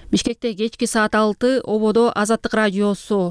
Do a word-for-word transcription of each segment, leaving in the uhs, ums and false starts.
Бишкекте кечки саат алты ободо Азаттык радиосу.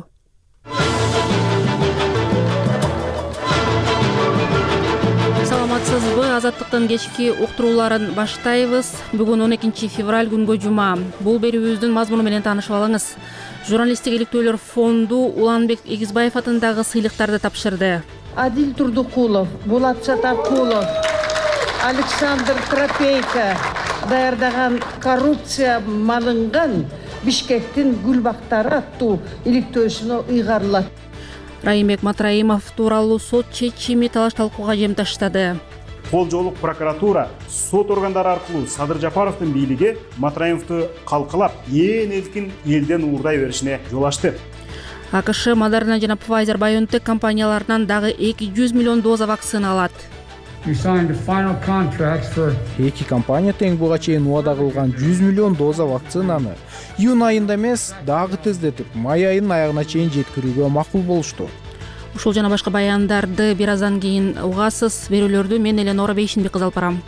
Саламатсызбы? Азаттыктын кечки уктурууларын баштайбыз. Бүгүн он экинчи февраль күнгө жума. Бул берүүбүздүн мазмуну менен таанышып алыңыз. Журналисттик иликтөөлөр фонду Уланбек Эгизбаев атындагы сыйлыктарды тапшырды. Адил Турдукулов, Булат Сатакулов, Александр Тропейко даярдаган коррупция малынган Бишкектин гүлбактары аттуу иликтөөсүнө ыйгарылат. Райымбек Матраимов тууралуу сот чечими талаш талкууга жем таштады. Кол прокуратура сот органдары аркылуу Садыр Жапаровдун бийлиги Матраимовду калкалап, ээн элкин элден уурдай беришине жол ачты. АКШ Moderna жана Pfizer-BioNTech компанияларынан дагы эки жүз миллион доза вакцина алат. Эки компания тең буга чейин убада кылган жүз миллион доза вакцинаны июнь айында эмес, дагы тездетип, май айынын аягына чейин жеткирүүгө макул болушту. Ушул жана башка баяндарды бир аздан кийин угасыз. Берүүлөрдү мен Эленора Бейшинбек кызы алып барам.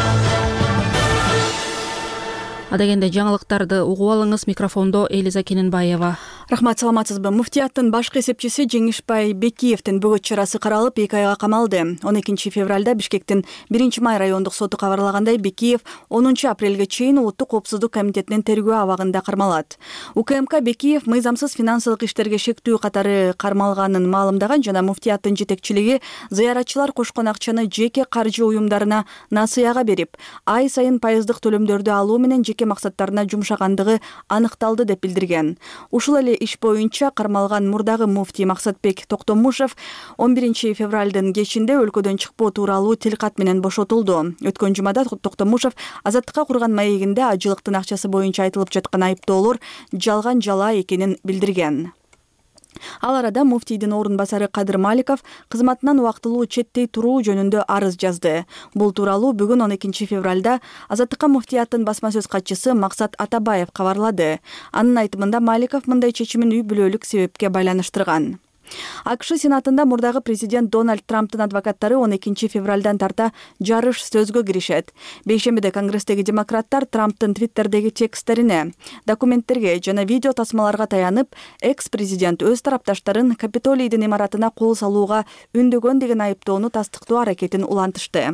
Адегенде жаңылыктарды угуп алыңыз. Микрофондо Элиза Кененбаева. Рахмат, саламатсызбы? Муфтияттын башкы эсепчиси Жеңишбай Бекиевдин бөгөт чарасы каралып, эки айга камалды. он экинчи февралда Бишкектин биринчи май райондук соту кабарлагандай, Бекиев онунчу апрелге чейин Улуттук коопсуздук комитетинин тергөө абагында кармалат. УКМК Бекиев мыйзамсыз финансылык иштерге шектүү катары кармалганын маалымдаган жана муфтияттын жетекчилиги зыяратчылар кошкон акчаны жеке каржы уюмдарына насыяга берип, ай сайын пайыздык төлөмдөрдү алуу менен жеке максаттарына жумшагандыгы аныкталды деп билдирген. Ушул эле иш боюнча кармалган мурдагы муфтий Максатбек Токтомушев он биринчи февралдын кечинде өлкөдөн чыкпоо тууралуу тилкат менен бошотулду. Өткөн жумада Токтомушев азаттыкка курган маегинде ажылыктын акчасы боюнча айтылып жаткан айыптоолор жалган жала экенин билдирген. Ал арада муфтийдин орун басары Кадыр Маликов кызматынан убактылуу четтей туруу жөнүндө арыз жазды. Бул тууралуу бүгүн он экинчи февралда Азаттыкка муфтияттын басма сөз катчысы Максат Атабаев кабарлады. Анын айтымында Маликов мындай чечимин үй бүлөлүк себепке байланыштырган. АКШ Сенатында мурдагы президент Дональд Трамптын адвокаттары он экинчи февралдан тарта жарыш сөзгө киришет. Бейшембиде Конгресстеги демократтар Трамптын твиттердеги тексттерине, документтерге жана видео тасмаларга таянып, экс-президент өз тарапташтарын Капитолийдин имаратына кол салууга үндөгөн деген айыптоону тастыктоо аракетин улантышты.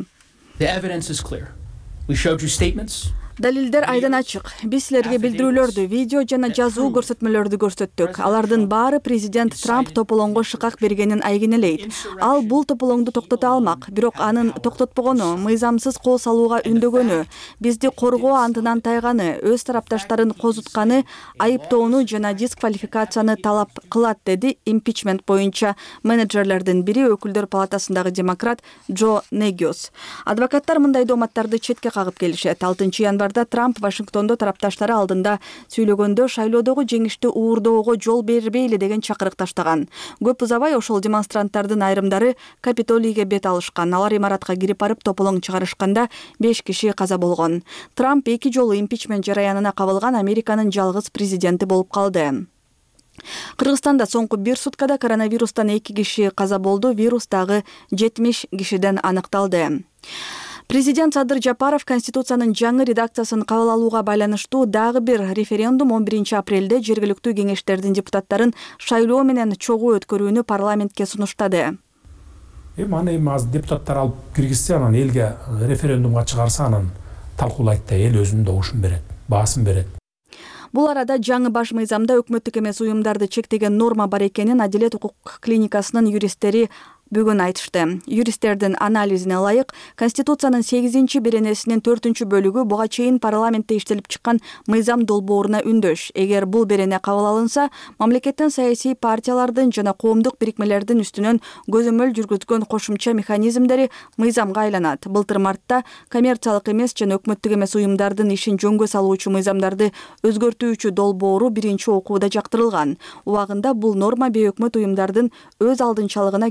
Далилдер айдан ачык. Биз силерге билдирүүлөрдү, видео жана жазуу көрсөтмөлөрдү көрсөттүк. Алардын баары президент Трамп тополоңго шыкак бергенин айгинелейт. Ал бул тополоңду токтото алмак, бирок анын токтотпогону, мыйзамсыз кол салууга үндөгөнү, бизди коргоо антынан тайганы, өз тарапташтарын козутканы, айыптоону жана дисквалификацияны талап кылат, деди импичмент боюнча менеджерлердин бири өкүлдөр палатасындагы демократ Джо Негиос. Адвокаттар мындай дооматтарды четке кагып келишет. алтынчы январда Трамп Вашингтондо тарапташтары алдында сүйлөгөндө шайлоодогу жеңишти уурдоого жол бербейли деген чакырык таштаган. Көп узабай ошол демонстранттардын айрымдары Капитолийге бет алышкан. Алар имаратка кирип барып тополоң чыгарышканда беш киши каза болгон. Трамп эки жолу импичмент жараянына кабылган Американын жалгыз президенти болуп калды. Кыргызстанда соңку бир суткада коронавирустан эки киши каза болду, вирус дагы жетимиш кишиден аныкталды. Президент Садыр Жапаров Конституциянын жаңы редакциясын кабыл алууга байланыштуу дагы бир референдум он биринчи апрелде жергиликтүү кеңештердин депутаттарын шайлоо менен чогуу өткөрүүнү парламентке сунуштады. Эми аны эми аз депутаттар алып киргизсе, анан элге референдумга чыгарса, анан талкуулайт да эл өзүнүн добушун берет, баасын берет. Бул арада жаңы баш мыйзамда өкмөттүк эмес уюмдарды чектеген норма бар экенин Адилет укук клиникасынын юристтери бүгүн айтышты. Юристтердин анализине ылайык, Конституциянын сегизинчи беренесинин төртүнчү бөлүгү буга чейин парламентте иштелип чыккан мыйзам долбооруна үндөш. Эгер бул берене кабыл алынса, мамлекеттин саясий партиялардын жана коомдук бирикмелердин үстүнөн көзөмөл жүргүзгөн кошумча механизмдери мыйзамга айланат. Былтыр мартта коммерциялык эмес жана өкмөттүк эмес уюмдардын ишин жөнгө салуучу мыйзамдарды өзгөртүүчү долбоору биринчи окууда жактырылган. Убагында бул норма бейөкмөт уюмдардын өз алдынчалыгына киришүү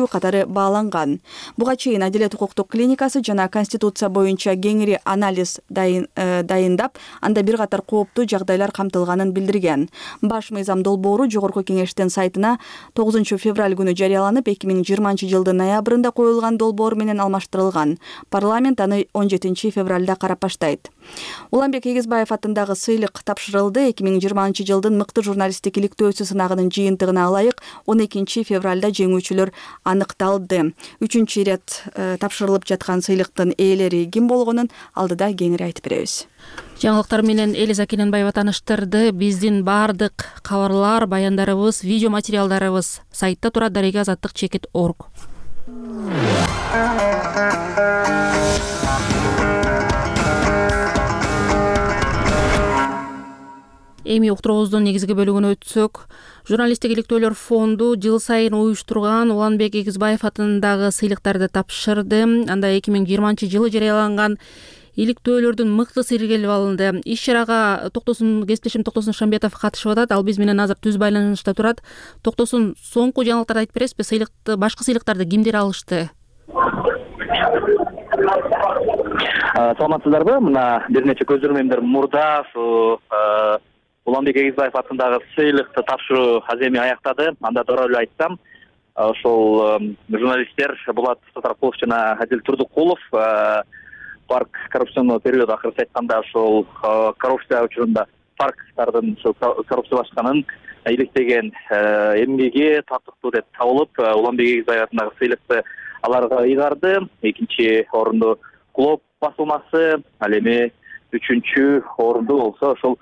көрсөтүү катары бааланган. Буга чейин Адилет укуктук клиникасы жана Конституция боюнча кеңири анализ дайындап, анда бир катар кооптуу жагдайлар камтылганын билдирген. Баш мыйзам долбоору Жогорку Кеңештин сайтына тогузунчу февраль күнү жарыяланып, эки миң жыйырманчы жылдын ноябрында коюлган долбоор менен алмаштырылган. Парламент аны он жетинчи февралда карап баштайт. Уланбек Эгизбаев атындагы сыйлык тапшырылды. эки миң жыйырманчы жылдын мыкты журналисттик иликтөөсү сынагынын жыйынтыгына ылайык он экинчи февралда жеңүүчүлөр аныкталды. Үчүнчү ирет тапшырылып жаткан сыйлыктын ээлери ким болгонун алдыда кеңири айтып беребиз. Жаңылыктар менен Элиза Кененбаева таныштырды. Биздин бардык кабарлар, баяндарыбыз, видео материалдарыбыз сайтта турат. дарега азаттык чекит точка орг. Эми уктуруубуздун негизги бөлүгүнө өтсөк, журналисттик иликтөөлөр фонду жыл сайын уюштурган Уланбек Эгизбаев атындагы сыйлыктарды тапшырды. Анда эки миң жыйырманчы жылы жарыяланган иликтөөлөрдүн мыктысы иргилип алынды. Иш-чарага Токтосун кесиптешим Токтосун Шамбетов катышып атат. Ал биз менен азыр түз байланышта турат. Токтосун, соңку жаңылыктарды айтып бересизби? Сыйлыкты, башкы сыйлыктарды кимдер алышты? Саламатсыздарбы? Мына бир нече көзөрмөмдөр мурда ушу Уланбек Эгизбаев атындагы сыйлыкты тапшыруу аземи аяктады. Анда туура эле айтсам, ошол журналисттер Булат Сатаркулов жана Адил Турдукулов парк коррупционный период, акыркы айтканда ошол коррупция учурунда парктардын коррупциялашканын иликтеген эмгеги татыктуу деп табылып, Уланбек Эгизбаев атындагы сыйлыкты аларга ыйгарды. Экинчи орунду Клоп басылмасы, ал эми үчүнчү орунду болсо ошол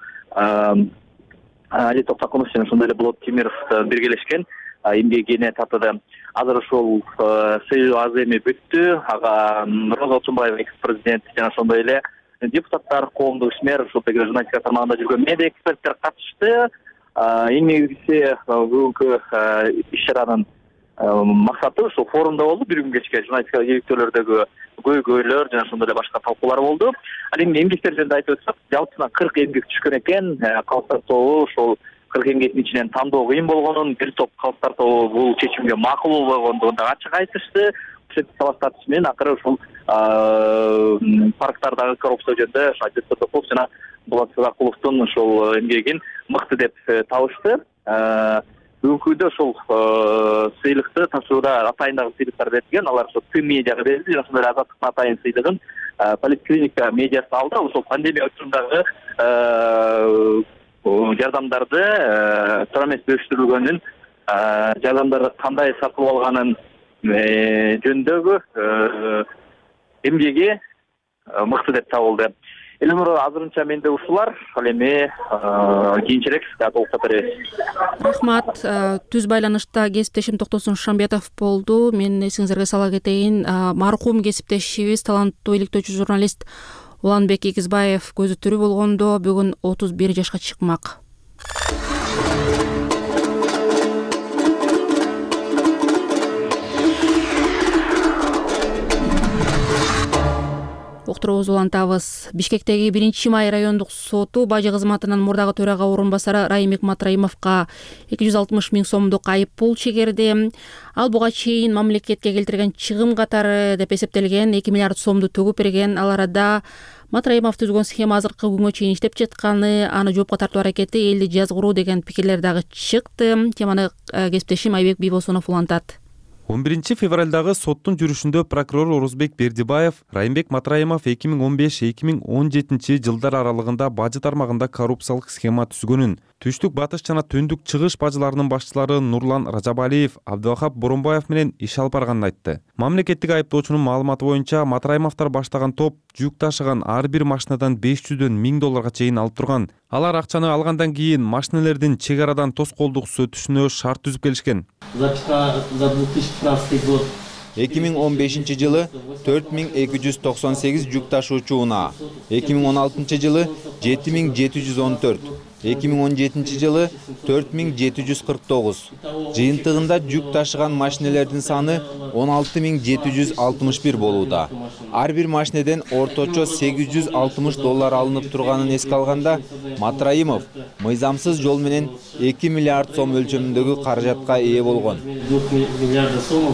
Али Токтакунов жана ошондой эле Болот Темиров биргелешкен эмгегине татыды. Азыр ушул сыйлоо аземи бүттү. Ага Роза Отунбаева экс-президент жана ошондой эле депутаттар, коомдук ишмер, ушул тегере журналистика тармагында жүргөн медиа эксперттер катышты. Эң негизгиси бүгүнкү иш-чаранын максаты ушул форумда болду. Бир күн кечке журналистика иликтөөлөрдөгү көйгөйлөр жана ошондой эле башка талкуулар болду. Ал эми эмгектер жөнүндө айтып өтсөк, жалпысынан кырк эмгек түшкөн экен. Калыстар тобу ошол кырк эмгектин ичинен тандоо кыйын болгонун, бир топ калыстар тобу бул чечимге макул болбогондугун да ачык айтышты. Ошентип талаштатыш менен акыры ушул парктардагы коррупция жөнүндө Адил Турдукулов жана Булат Сатаркуловдун ошол эмгегин мыкты деп табышты. Бүгүнкү күндө ошол сыйлыкты тапшырууда атайындагы сыйлыктар берилген. Алар ошол Т медиага берилди. Ошондой эле Азаттыктын атайын сыйлыгын поликлиника медиасы алды. Ошол пандемия учурундагы жардамдарды туура эмес бөлүштүрүлгөнүн, жардамдарды кандай сатып алганын жөнүндөгү эмгеги мыкты деп табылды. Элимура азырынча менде ушулар. Ал эми кийинчерээк толуктап беребиз. Рахмат. Түз байланышта кесиптешим Токтосун Шамбетов болду. Мен эсиңиздерге сала кетейин. Маркум кесиптешибиз, таланттуу иликтөөчү журналист Уланбек Эгизбаев көзү тирүү болгондо бүгүн отуз бир жашка чыкмак. Уктуруубузду улантабыз. Бишкектеги биринчи май райондук соту бажы кызматынын мурдагы төрага орун басары Райымбек Матраимовго эки жүз алтымыш миң сомдук айып пул чегерди. Ал буга чейин мамлекетке келтирген чыгым катары деп эсептелген эки миллиард сомду төгүп берген. Ал арада Матраимов түзгөн схема азыркы күнгө чейин иштеп жатканы, аны жоопко тартуу аракети элди жазгыруу деген пикирлер дагы чыкты. Теманы кесиптешим Айбек Бийбосунов улантат. он биринчи февралдагы соттун жүрүшүндө прокурор Орозбек Бердибаев Райымбек Матраимов эки миң он беш эки миң он жетинчи жылдар аралыгында бажы тармагында коррупциялык схема түзгөнүн, түштүк батыш жана төндүк чыгыш бажыларынын башчылары Нурлан Ражабалиев, Абдывахап Боронбаев менен иш алып барганын айтты. Мамлекеттик айыптоочунун маалыматы боюнча Матраимовдор баштаган топ жүк ташыган ар бир машинадан беш жүздөн миң долларга чейин алып турган. Алар акчаны алгандан кийин машинелердин чек арадан тоскоолдук өтүшүнө шарт түзүп келишкен. эки миң он бешинчи жылы төрт миң эки жүз токсон сегиз жүк ташуучу унаа, эки миң он алтынчы жылы жети миң жети жүз он төрт, эки миң он жетинчи жылы төрт миң жети жүз кырк тогуз. Жыйынтыгында жүк ташыган машинелердин саны он алты миң жети жүз алтымыш бир болууда. Ар бир машинеден орточо сегиз жүз алтымыш доллар алынып турганын эске алганда, Матраимов мыйзамсыз жол менен эки миллиард сом өлчөмүндөгү каражатка ээ болгон.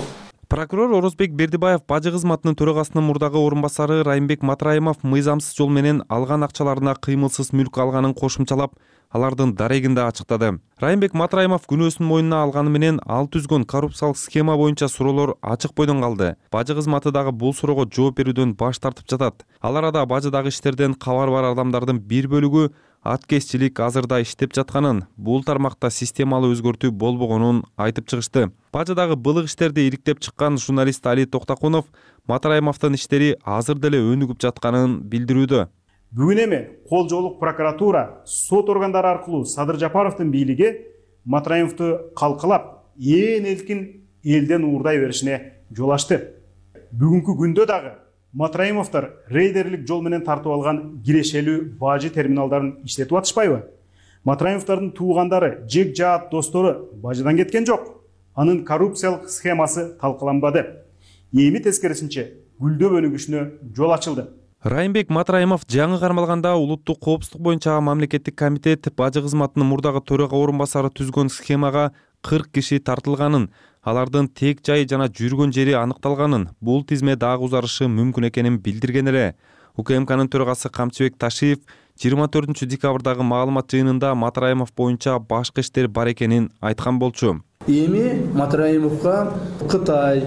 Прокурор Орозбек Бердибаев бажы кызматынын төрагасынын мурдагы орун басары Райымбек Матраимов мыйзамсыз жол менен алган акчаларына кыймылсыз мүлк алганын кошумчалап, алардын дарегинде ачыктады. Райымбек Матраимов күнөөсүн мойнуна алганы менен ал түзгөн коррупциялык схема боюнча суроолор ачык бойдон калды. Бажы кызматы дагы бул суроого жооп берүүдөн баш тартып жатат. Ал арада бажыдагы иштерден кабар бар адамдардын бир бөлүгү аткезчилик азырда иштеп жатканын, бул тармакта системалуу өзгөртүү болбогонун айтып чыгышты. Бажыдагы былык иштерди ириктеп чыккан журналист Али Токтакунов Матраимовдун иштери азыр деле өнүгүп жатканын билдирүүдө. Бүгүн эми кол жоолук прокуратура сот органдары аркылуу Садыр Жапаровдун бийлиги Матраимовду калкалап, ээн элкин элден уурдай беришине жол ачты. Бүгүнкү күндө дагы Матраимовдор рейдерлик жол менен тартып алган кирешелүү бажы терминалдарын иштетип атышпайбы? Матраимовдордун туугандары, жек жаат достору бажыдан кеткен жок. Анын коррупциялык схемасы талкаланбады. Эми тескерисинче гүлдөп өнүгүшүнө жол ачылды. Райымбек Матраимов жаңы кармалганда улуттук коопсуздук боюнча мамлекеттик комитет бажы кызматынын мурдагы төрага орун басары түзгөн схемага кырк киши тартылганын, алардын тек жайы жана жүргөн жери аныкталганын, бул тизме дагы узарышы мүмкүн экенин билдирген эле. УКМКнын төрагасы Камчыбек Ташиев жыйырма төртүнчү декабрдагы маалымат жыйынында Матраимов боюнча башка иштер бар экенин айткан болчу. Эми Матраимовго Кытай,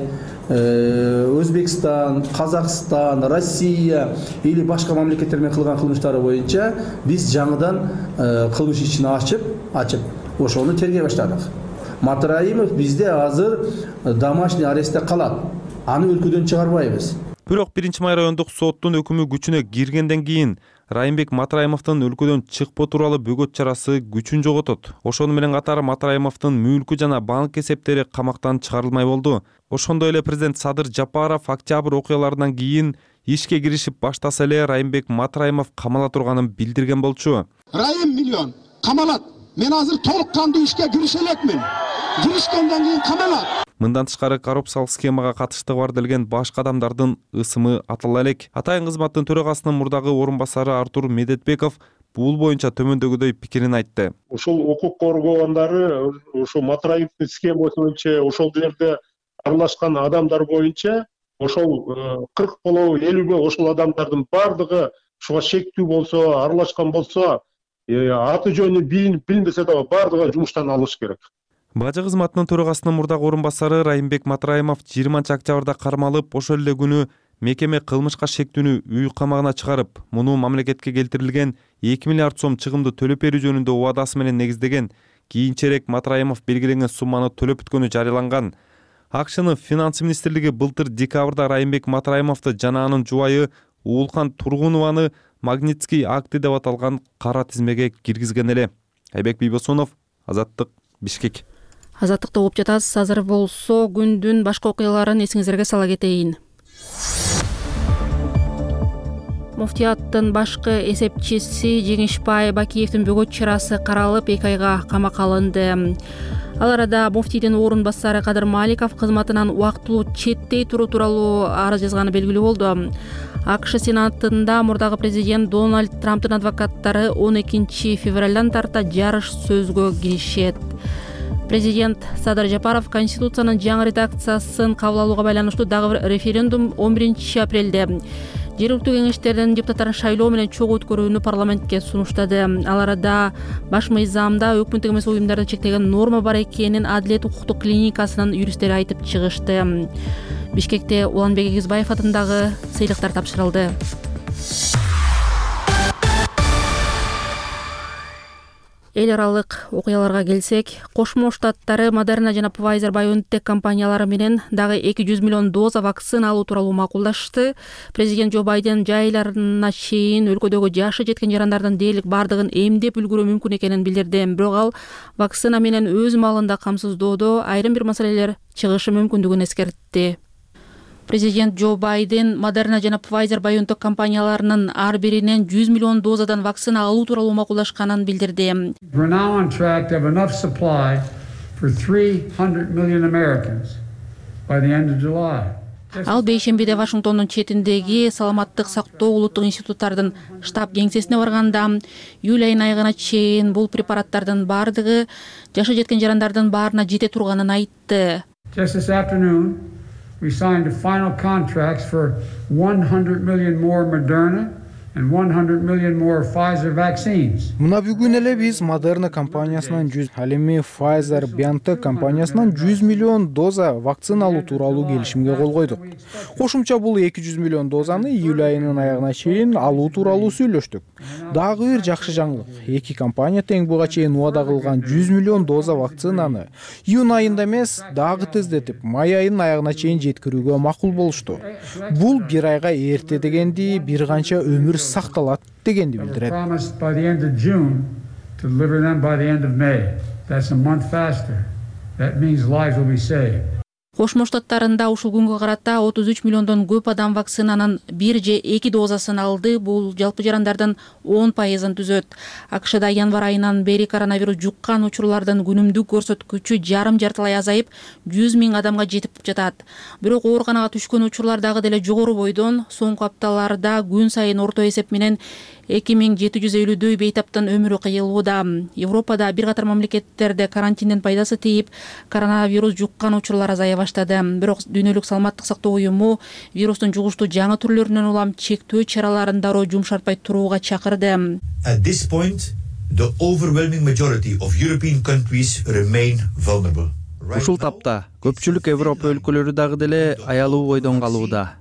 Өзбекстан, Казакстан, Россия или башка мамлекеттер менен кылган кылмыштары боюнча биз жаңыдан кылмыш ишин ачып, ачып, ошону тергей баштадык. Матраимов бизде азыр домашний арестте калат. Аны өлкөдөн чыгарбайбыз. Бирок биринчи май райондук соттун өкүмү күчүнө киргенден кийин Райымбек Матраимовдун өлкөдөн чыкпоо тууралуу бөгөт чарасы күчүн жоготот. Ошону менен катар Матраимовдун мүлкү жана банк эсептери камактан чыгарылмай болду. Ошондой эле президент Садыр Жапаров октябрь окуяларынан кийин ишке киришип баштаса эле Райымбек Матраимов камала турганын билдирген болчу. Райым миллион камалат. Мен азыр толук кандуу ишке кирише элекмин. Киришкенден кийин камалат. Мындан тышкары коррупциялык схемага катыштыгы бар делген башка адамдардын ысымы атала элек. Атайын кызматтын төрагасынын мурдагы орун басары Артур Медетбеков бул боюнча төмөндөгүдөй пикирин айтты. Ошол укук коргоогондары ошо Матраимовдун схемасы боюнча ошол жерде аралашкан адамдар боюнча ошол кырк болобу элүүбү ошол адамдардын бардыгы ушуга шектүү болсо, аралашкан болсо, аты жөнү билинбесе да бардыгы жумуштан алыш керек. Бажы кызматынын төрагасынын мурдагы орун басары Райымбек Матраимов жыйырманчы октябрда кармалып, ошол эле күнү мекеме кылмышка шектүүнү үй камагына чыгарып, муну мамлекетке келтирилген эки миллиард сом чыгымды төлөп берүү жөнүндө убадасы менен негиздеген. Кийинчерээк Матраимов белгиленген сумманы төлөп бүткөнү жарыяланган. АКШнын финанс министрлиги былтыр декабрда Райымбек Матраимовду жана анын жубайы Уулкан Тургунованы Магнитский акты деп аталган кара тизмеге киргизген эле. Айбек Бийбосунов, Азаттык, Бишкек. Азаттыкта угуп жатасыз. Азыр болсо күндүн башка окуяларын эсиңиздерге сала кетейин. Муфтияттын башкы эсепчиси Жеңишбай Бакиевдин бөгөт чарасы каралып, эки айга камакка алынды. Ал арада муфтийдин орун басары Кадыр Маликов кызматынан убактылуу четтей туруу тууралуу арыз жазганы белгилүү болду. АКШ Сенатында мурдагы президент Дональд Трамптын адвокаттары он экинчи февралдан тарта жарыш сөзгө киришет. Президент Садыр Жапаров Конституциянын жаңы редакциясын кабыл алууга байланыштуу дагы референдум он биринчи апрелде жергиликтүү кеңештердин депутаттарын шайлоо менен чогуу өткөрүүнү парламентке сунуштады. Ал арада баш мыйзамда өкмөттүк эмес уюмдарды чектеген норма бар экенин Адилет укуктук клиникасынын юристтери айтып чыгышты. Бишкекте Уланбек Эгизбаев атындагы сыйлыктар тапшырылды. Эл аралык окуяларга келсек, Кошмо Штаттары Модерна жана Pfizer BioNTech компаниялары менен дагы эки жүз миллион доза вакцина алуу тууралуу макулдашты. Президент Джо Байден жайларына чейин өлкөдөгү жашы жеткен жарандардын дээрлик бардыгын эмдеп үлгүрүү мүмкүн экенин билдирди. Бирок ал вакцина менен өз маалында камсыздоодо айрым бир маселелер чыгышы мүмкүндүгүн эскертти. Президент Джо Байден Модерна жана Pfizer BioNTech компанияларынын ар биринен жүз миллион дозадан вакцина алуу тууралуу макулдашканын билдирди. We're now on track to have enough supply for three hundred million Americans by the end of July. Ал бейшембиде Вашингтондун четиндеги саламаттык сактоо улуттук институттардын штаб кеңсесине барганда, июль айынын айгына чейин бул препараттардын бардыгы жашы жеткен жарандардын баарына жете турганын айтты. Just this afternoon, we signed the final contracts for one hundred million more Moderna and one hundred million more Pfizer vaccines. Мына бүгүн эле биз Moderna компаниясынан жүз, ал эми Pfizer BioNTech компаниясынан жүз миллион доза вакцина алуу тууралуу келишимге кол койдук. Кошумча бул эки жүз миллион дозаны июль айынын аягына чейин алуу тууралуу сүйлөштүк. Дагы бир жакшы жаңылык. Эки компания тең буга чейин убада кылган жүз миллион доза вакцинаны июнь айында эмес, дагы тездетип, май айынын аягына чейин жеткирүүгө макул болушту. Бул бир айга эрте дегенди, бир канча өмүр сакталат дегенди билдирет. Кошмо Штаттарында ушул күнгө карата отуз үч миллиондон көп адам вакцинанын бир же эки дозасын алды. Бул жалпы жарандардын он пайызын түзөт. АКШда январь айынан бери коронавирус жуккан учурлардын күнүмдүк көрсөткүчү жарым жартылай азайып, жүз миң адамга жетип жатат. Бирок ооруканага түшкөн учурлар дагы деле жогору бойдон. Соңку апталарда күн сайын орто эсеп менен эки миң жети жүз элүүдөй бейтаптын өмүрү кыйылууда. Европада бир катар мамлекеттерде карантиндин пайдасы тийип, коронавирус жуккан учурлар азая баштады. Бирок Дүйнөлүк саламаттык сактоо уюму вирустун жугуштуу жаңы түрлөрүнөн улам чектөө чараларын дароо жумшартпай турууга чакырды. At this point, the overwhelming majority of European countries remain vulnerable. Ушул тапта көпчүлүк Европа өлкөлөрү дагы деле аялуу бойдон калууда.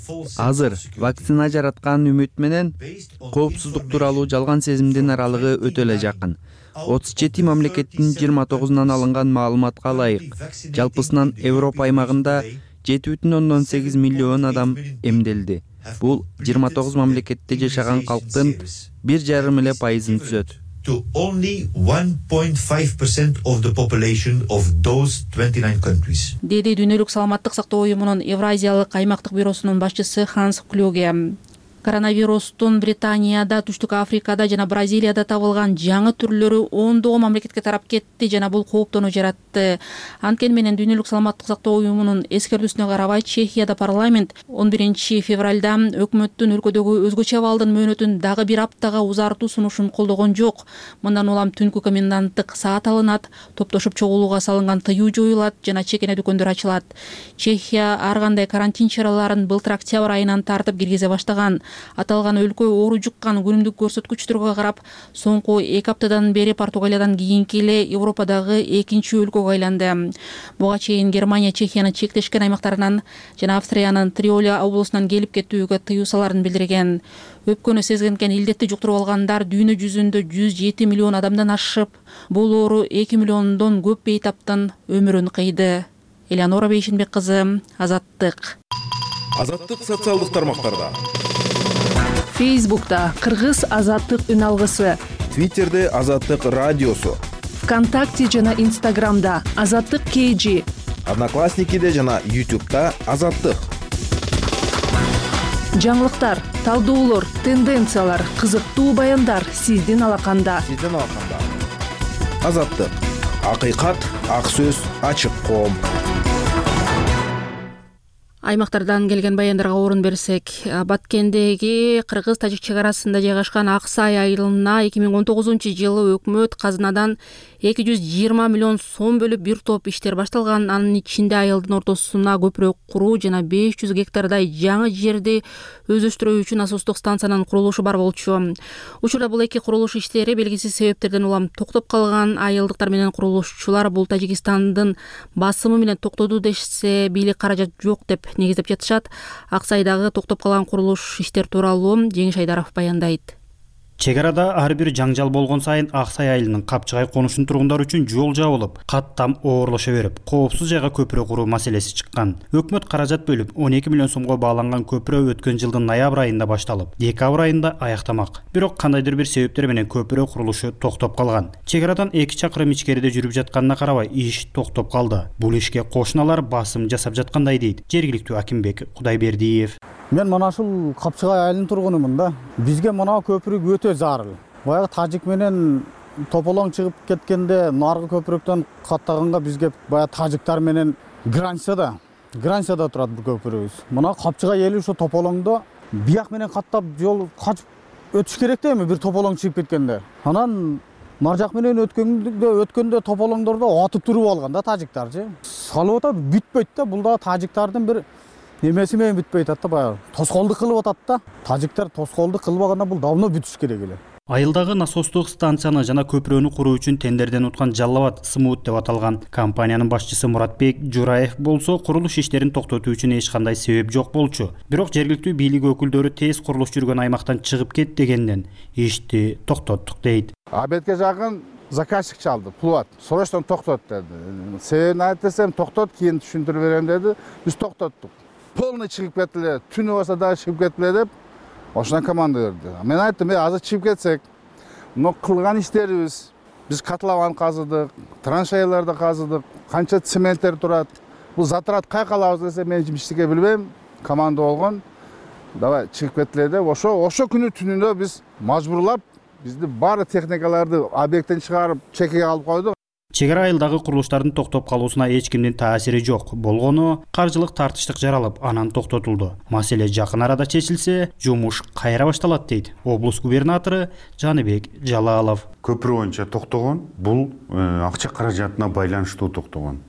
Азыр вакцина жараткан үмүт менен коопсуздук тууралуу жалган сезимдин аралыгы өтө эле жакын. отуз жети мамлекеттин жыйырма тогузунан алынган маалыматка ылайык, жалпысынан Европа аймагында жети бүтүн ондон сегиз миллион адам эмделди. Бул жыйырма тогуз мамлекетте жашаган калктын бир жарым эле пайызын түзөт. To only one point five percent of the population of those twenty-nine countries. Деди Дүйнөлүк саламаттык сактоо уюмунун Евразиялык аймактык бюросунун башчысы Ханс Клюге. Коронавирустун Британияда, Түштүк Африкада жана Бразилияда табылган жаңы түрлөрү ондогон мамлекетке тарап кетти жана бул кооптонуу жаратты. Анткени менен Дүйнөлүк саламаттык сактоо уюмунун эскертүүсүнө карабай, Чехияда парламент он биринчи февралда өкмөттүн өлкөдөгү өзгөчө абалдын мөөнөтүн дагы бир аптага узартуу сунушун колдогон жок. Мындан улам түнкү коменданттык саат алынат, топтошуп чогулууга салынган тыюу жоюлат жана чекене дүкөндөр ачылат. Чехия ар кандай карантин чараларын былтыр октябрь айынан тартып киргизе баштаган. Аталган өлкө оору жуккан күнүмдүк көрсөткүчтөргө карап, соңку эки аптадан бери Португалиядан кийинки эле Европадагы экинчи өлкөгө айланды. Буга чейин Германия Чехиянын чектешкен аймактарынан жана Австриянын Триоли облусунан келип кетүүгө тыюу саларын билдирген. Өпкөнү сезгенкен илдетти жуктуруп алгандар дүйнө жүзүндө жүз жети миллион адамдан ашып, бул оору эки миллиондон көп бейтаптын өмүрүн кыйды. Элеонора Бейшенбек кызы, Азаттык. Азаттык социалдык тармактарда. Фейсбукта Кыргыз Азаттык үн алгысы, Твиттерде Азаттык радиосу, ВКонтакте жана Инстаграмда Азаттык кей джи, Одноклассникиде жана Ютубта Азаттык. Жаңылыктар, талдоолор, тенденциялар, кызыктуу баяндар сиздин алаканда. Сиздин алаканда. Азаттык. Акыйкат, ак сөз, ачык коом. Аймактардан келген баяндарга орун берсек, Баткендеги Кыргыз-Тажик чек арасында жайгашкан Аксай айылына эки миң он тогузунчу жылы өкмөт казынадан эки жүз жыйырма миллион сом бөлүп бир топ иштер башталган. Анын ичинде айылдын ортосуна көпүрөк куруу жана беш жүз гектардай жаңы жерди өздөштүрүү үчүн насостук станциянын курулушу бар болчу. Учурда бул эки курулуш иштери белгисиз себептерден улам токтоп калган. Айылдыктар менен курулушчулар бул Тажикстандын басымы менен токтоду дешсе, бийлик каражат жок деп негиздеп жатышат. Аксайдагы токтоп калган курулуш иштер тууралуу Жеңиш Айдаров баяндайт. Чек арада ар бир жаңжал болгон сайын Аксай айылынын Капчыгай конушун тургундар үчүн жол жабылып, каттам оорлошо берип, коопсуз жайга көпүрө куруу маселеси чыккан. Өкмөт каражат бөлүп, он эки миллион сомго бааланган көпүрө өткөн жылдын ноябрь айында башталып, декабрь айында аяктамак. Бирок кандайдыр бир себептер менен көпүрө курулушу токтоп калган. Чек арадан эки чакырым ичкериде жүрүп жатканына карабай, иш токтоп калды. Бул ишке кошуналар басым жасап жаткандай дейт жергиликтүү Акимбек Кудайбердиев. Мен мына ушул Капчыгай айылынын тургунумун да. Бизге мына көпүрөк өтө зарыл. Баягы Тажик менен тополоң чыгып кеткенде наркы көпүрөктөн каттаганга бизге баягы тажиктар менен границада, границада турат бул көпүрөбүз. Мына Капчыгай эли ошо тополоңдо бияк менен каттап жол качып өтүш керек да эми бир тополоң чыгып кеткенде. Анан нар жак менен өткөндө өткөндө тополоңдордо атып туруп алган да тажиктарчы. Салып атат бүтпөйт да, бул да тажиктардын бир немеси менен бүтпөй атат да, баягы тоскоолдук кылып атат да. Тажиктер тоскоолдук кылбаганда бул давно бүтүш керек эле. Айылдагы насостук станцияны жана көпүрөнү куруу үчүн тендерден уткан Жалал-Абад Смут деп аталган компаниянын башчысы Муратбек Жураев болсо, курулуш иштерин токтотуу үчүн эч кандай себеп жок болчу. Бирок жергиликтүү бийлик өкүлдөрү тез курулуш жүргөн аймактан чыгып кет дегенден ишти токтоттук дейт. Абетке жакын заказчик чалды, Пулат. Срочно токтот деди. Себебин айт десем, токтот, кийин түшүндүрүп берем деди. Биз токтоттук. Полный чыгып кетти, түнү болсо дагы чыгып кетти деп ошондон команда берди. Мен айттым, азыр чыгып кетсек, но кылган иштерибиз, биз котлован казыдык, траншеяларды казыдык, канча цементтер турат. Бул затрат кайка алабыз десе, мен эчтеке билбейм. Команда болгон. Давай чыгып кетиле деп, ошо ошо күнү түнүндө биз мажбурлап, бизди баары техникаларды объекттен чыгарып, чекеге алып койдук. Чек ара айылдагы курулуштардын токтоп калуусуна эч кимдин таасири жок. Болгону каржылык тартыштык жаралып, анан токтотулду. Маселе жакын арада чечилсе, жумуш кайра башталат дейт облус губернатору Жаныбек Жалалов. Көпүрө боюнча токтогон, бул акча каражатына байланыштуу токтогон.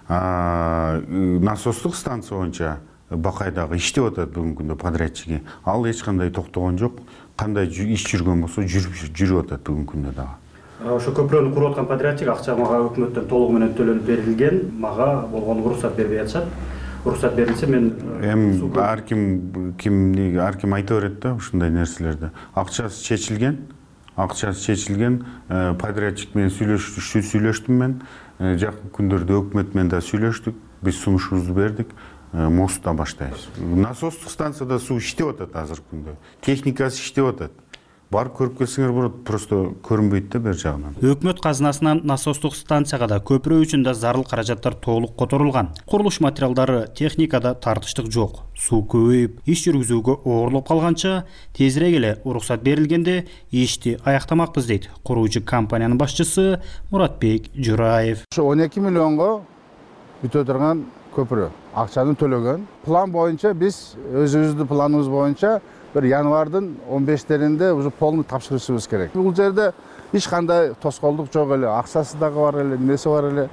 Насостук станция боюнча Бакайдагы иштеп атат бүгүнкү күндө подрядчиги. Ал эч кандай токтогон жок. Кандай иш жүргөн болсо жүрүп атат бүгүнкү күндө дагы. Ошо көпүрөнү куруп аткан подрядчик акча мага өкмөттөн толугу менен төлөнүп берилген, мага болгону уруксат бербей атышат. Уруксат берилсе мен эми ар ким кимди ар ким айта берет да ушундай нерселерди. Акчасы чечилген, акчасы чечилген, подрядчик менен сүйлөштүм мен. Жакын күндөрдө өкмөт менен да сүйлөштүк. Биз сунушубузду бердик. Мостта баштайбыз. Насостук станцияда суу иштеп атат азыркы күндө. Техникасы иштеп атат. Барып көрүп келсеңер болот, просто көрүнбөйт да бер жагынан. Өкмөт казынасынан насостук станцияга да көпүрө үчүн да зарыл каражаттар толук которулган. Курулуш материалдары, техникада тартыштык жок. Суу көбөйүп, иш жүргүзүүгө оорлоп калганча, тезирээк эле уруксат берилгенде ишти аяктамакпыз дейт куруучу компаниянын башчысы Муратбек Жураев. Ошо он эки миллионго бүтө турган көпүрө. Акчаны төлөгөн. План боюнча биз өзүбүздүн планыбыз боюнча bir январдын он бештеринде уже полный тапшырышыбыз керек. Бул жерде эч кандай тоскоолдук жок эле, акчасы дагы бар эле, немеси бар эле.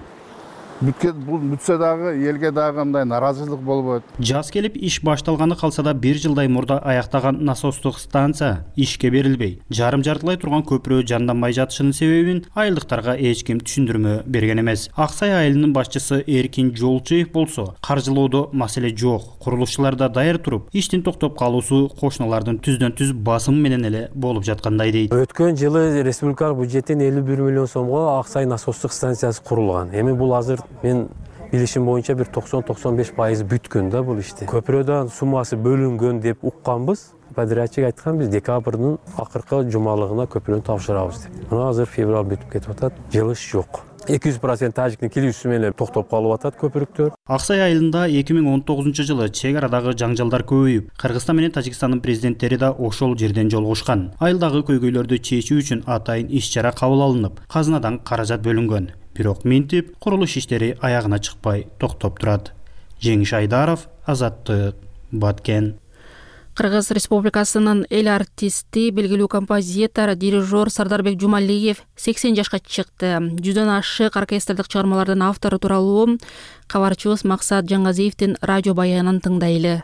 Бүтсө дагы элге дагы мындай наразычылык болбойт. Жаз келип иш башталганы калса да бир жылдай мурда аяктаган насостук станция ишке берилбей, жарым жартылай турган көпүрө жанданбай жатышынын себебин айылдыктарга эч ким түшүндүрмө берген эмес. Аксай айылынын башчысы Эркин Жолчуев болсо, каржылоодо маселе жок. Курулушчулар да даяр туруп, иштин токтоп калуусу кошуналардын түздөн түз басымы менен эле болуп жаткандай дейт. Өткөн жылы республикалык бюджеттен элүү бир миллион сомго Аксай насостук станциясы курулган. Эми бул азыр мен билишим боюнча бир токсон токсон беш пайыз бүткөн да бул ишти. Көпүрөдөн суммасы бөлүнгөн деп укканбыз. Подрядчик айткан, биз декабрдын акыркы жумалыгына көпүрөнү тапшырабыз деп. Мына азыр февраль бүтүп кетип атат, жылыш жок. эки жүз процент тажиктин келүүсү менен токтоп калып атат көпүрөктөр. Аксай айылында эки миң он тогузунчу жылы чек арадагы жаңжалдар көбөйүп, Кыргызстан менен Тажикстандын президенттери да ошол жерден жолугушкан. Айылдагы көйгөйлөрдү чечүү үчүн атайын иш-чара кабыл алынып, казынадан каражат бөлүнгөн. Бирок минтип курулуш иштери аягына чыкпай токтоп турат. Жеңиш Айдаров, Азаттык, Баткен. Кыргыз Республикасынын эл артисти, белгилүү композитор, дирижер Сардарбек Жумалиев сексен жашка чыкты. Жүздөн ашык оркестрдик чыгармалардын автору тууралуу кабарчыбыз Максат Жаңгазиевдин радио баянын тыңдайлы.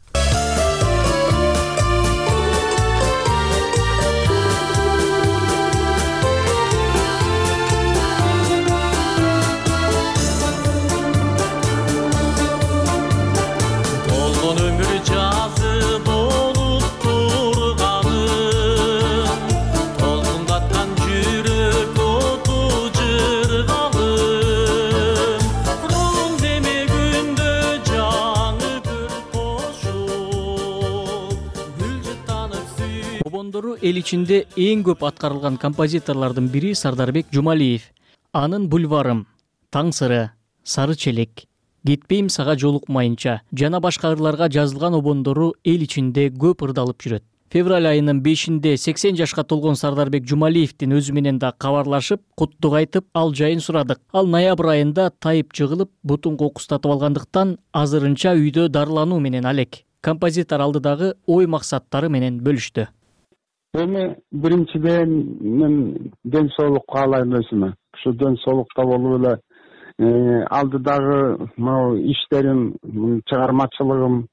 Эл ичинде эң көп аткарылган композиторлордун бири Сардарбек Жумалиев. Анын Бульварым, Таң сыры, Сары челек, Кетпейм сага жолукмайынча жана башка ырларга жазылган обондору эл ичинде көп ырдалып жүрөт. Февраль айынын бешинде сексен жашка толгон Сардарбек Жумалиевдин өзү менен да кабарлашып, куттук айтып, ал жайын сурадык. Ал ноябрь айында тайып жыгылып, бутун кокустатып алгандыктан азырынча үйдө дарылануу менен алек. Композитор алдыдагы ой максаттары менен бөлүштү. Эми биринчиден мен ден соолук каалайм өзүмө. Ушу ден соолукта болуп эле алдыдагы могу иштерим, чыгармачылыгым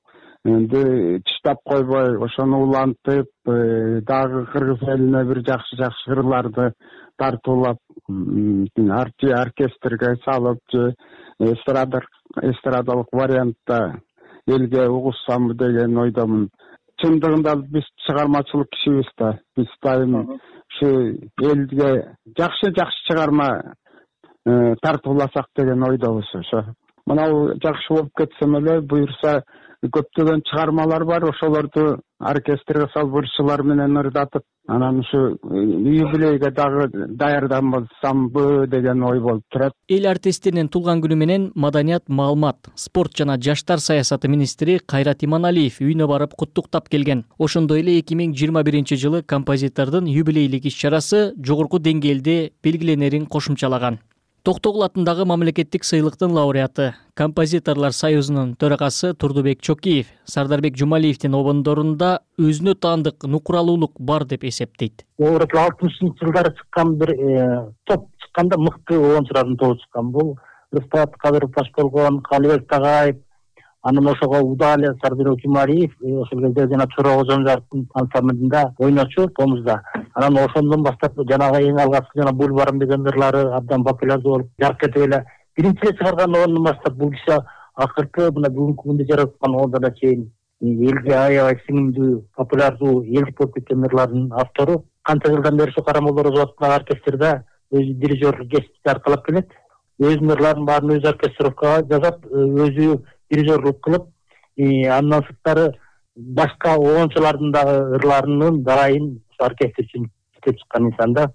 Энди тыштап койбой ошону улантып, дагы кыргыз элине бир жакшы жакшы ырларды тартуулап, оркестрге салып же эстрадалык вариантта элге угушсамбы деген ойдомун. Чындыгында биз чыгармачылык кишибиз да. Биз дайым ушу элге жакшы жакшы чыгарма тартууласак деген ойдобуз ошо. Мынау жакшы болуп кетсем эле буюрса көптөгөн чыгармалар бар, ошолорду оркестрге салып ырчылар менен ырдатып, анан ушу юбилейге дагы даярданбасамбы деген ой болуп турат. Эл артистинин туулган күнү менен Маданият, маалымат, спорт жана жаштар саясаты министри Кайрат Иманалиев үйүнө барып куттуктап келген. Ошондой эле эки миң жыйырма биринчи жылы композитордун юбилейлик иш-чарасы жогорку деңгээлде белгиленерин кошумчалаган. Токтогул атындагы мамлекеттик сыйлыктын лауреаты, композиторлор союзунун төрагасы Турдубек Чокиев Сардарбек Жумалиевдин обондорунда өзүнө таандык нукуралуулук бар деп эсептейт. Орто алтымышынчы жылдары чыккан бир топ чыкканда мыкты оончулардын тобу чыккан. Бул Рыспат Кадыров баш болгон, Калыбек Тагаев, анан ошого Удалия Сардарбек Жумалиев, ошол кезде жана Чорого Жомжаровдун ансамблинде ойночу помузда. Анан ошондон баштап жанагы эң алгачкы жана Бульварым деген ырлары абдан популярдуу болуп жарк кетип эле. Биринчи эле чыгарган оонун баштап бул киши акыркы мына бүгүнкү күндө жараткан оондарга чейин элге аябай сиңимдүү, популярдуу, элдик болуп кеткен ырлардын автору. Канча жылдан бери ушу Карамолдо Роза атындагы оркестрде өзү дирижер кесипти аркалап келет. Өзүнүн ырларын баарын өзү оркестровкага жазат, өзү дирижерлук кылып, андан сырткары башка оончулардын дагы ырларынын дайын оркестр үчүн иштеп чыккан инсан да.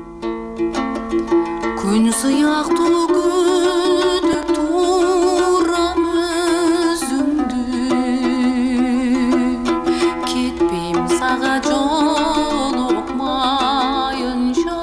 Күн сыяктуу күтүп турам өзүңдү, кетпейм сага жолукмайынча.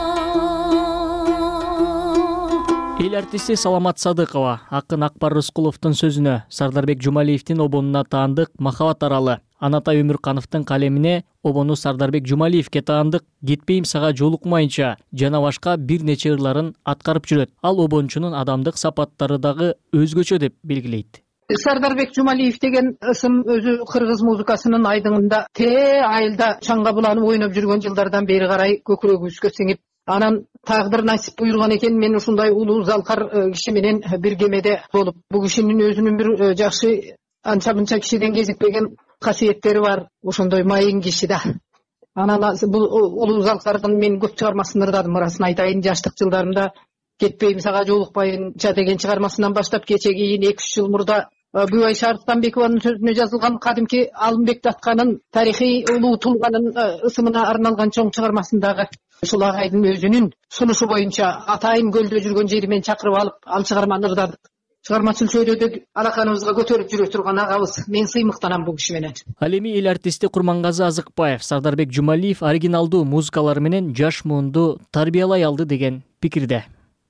Эл артисти Саламат Садыкова акын Акбар Рыскуловдун сөзүнө Сардарбек Жумалиевдин обонуна таандык Махабат аралы, Анатай Өмүркановдун калемине обону Сардарбек Жумалиевге таандык Кетпейм сага жолукмайынча жана башка бир нече ырларын аткарып жүрөт. Ал обончунун адамдык сапаттары дагы өзгөчө деп белгилейт. Сардарбек Жумалиев деген ысым өзү кыргыз музыкасынын айдыңында те айылда чаңга буланып ойноп жүргөн жылдардан бери карай көкүрөгүбүзгө сиңип, анан тагдыр насип буйруган экен мен ушундай улуу залкар киши менен бир кемеде болуп, бул кишинин өзүнүн бир жакшы анча мынча кишиден кезикпеген касиеттери бар, ошондой майын киши да. Анан бул улуу залкардын мен көп чыгармасын ырдадым, ырасын айтайын. Жаштык жылдарымда Кетпейм сага жолукпайынча деген чыгармасынан баштап кече кийин эки үч жыл мурда Күбай Шарыктанбекованын сөзүнө жазылган кадимки Алымбек Татканын тарыхый улуу тулганын ысымына арналган чоң чыгармасындагы ушул агайдын өзүнүн сунушу боюнча атайын көлдө жүргөн жеримен чакырып алып, ал чыгарманы ырдадык. Чыгармачыл чөйрөдө алаканыбызга көтөрүп жүрө турган агабыз. Мен сыймыктанам бул киши менен. Ал эми эл артисти Курмангазы Азыкбаев Сардарбек Жумалиев оригиналдуу музыкалары менен жаш муунду тарбиялай алды деген пикирде.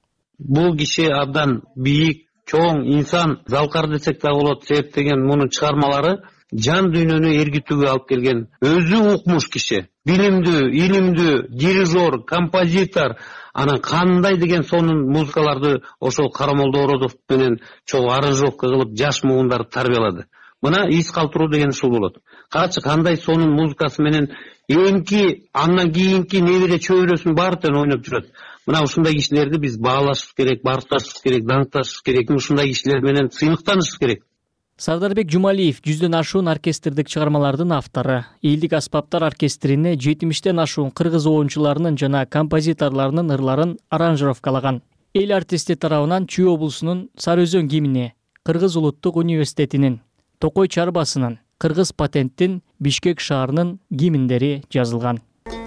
Бул киши абдан бийик, чоң инсан, залкар десек да болот, себептеген мунун чыгармалары жан дүйнөнү эргитүүгө алып келген. Өзү укмуш киши, билимдүү, илимдүү, дирижер, композитор, анан кандай деген сонун музыкаларды ошол Карамолдо Орозов менен чоң аранжировка кылып жаш муундарды тарбиялады. Мына из калтыруу деген ушул болот. Карачы кандай сонун музыкасы менен эңки, андан кийинки небере чөйрөсүн баардыгын ойноп жүрөт. Мына ушундай кишилерди биз баалашыбыз керек, баркташыбыз керек, даңкташыбыз керек, ушундай кишилер менен сыймыктанышыбыз керек. Сардарбек Жумалиев жүздөн ашуун оркестрдик чыгармалардын автору. Элдик аспаптар оркестрине жетимиштен ашуун кыргыз оончуларынын жана композиторлорунун ырларын аранжировкалаган. Эл артисти тарабынан Чүй облусунун Сары Өзөн гимни, Кыргыз улуттук университетинин, Токой чарбасынын, Кыргыз патенттин, Бишкек шаарынын гимндери жазылган.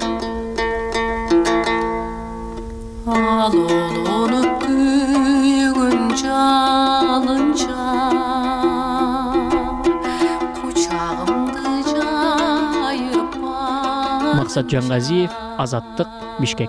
Ал олонуп күйгөн жалынча, кучагымды жайып бар. Максат Жангазиев, Азаттык, Бишкек.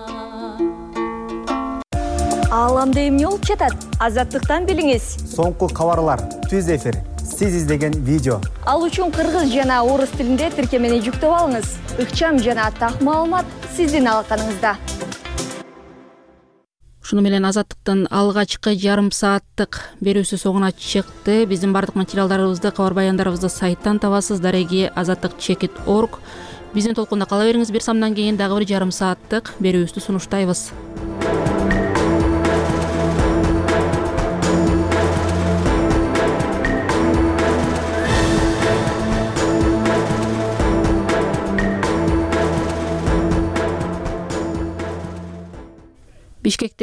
Ааламда эмне болуп жатат? Азаттыктан билиңиз. Соңку кабарлар, түз эфир, сиз издеген видео. Ал үчүн кыргыз жана орус тилинде тиркемени жүктөп алыңыз. Ыкчам жана так маалымат сиздин алаканыңызда. Ушуну менен Азаттыктын алгачкы жарым сааттык берүүсү соңуна чыкты. Биздин бардык материалдарыбызды, кабар баяндарыбызды сайттан табасыз. дареги азаттык чекит точка орг. Биздин толкунда кала бериңиз. Бир самдан кийин дагы бир жарым сааттык берүүбүздү сунуштайбыз. Бишкекте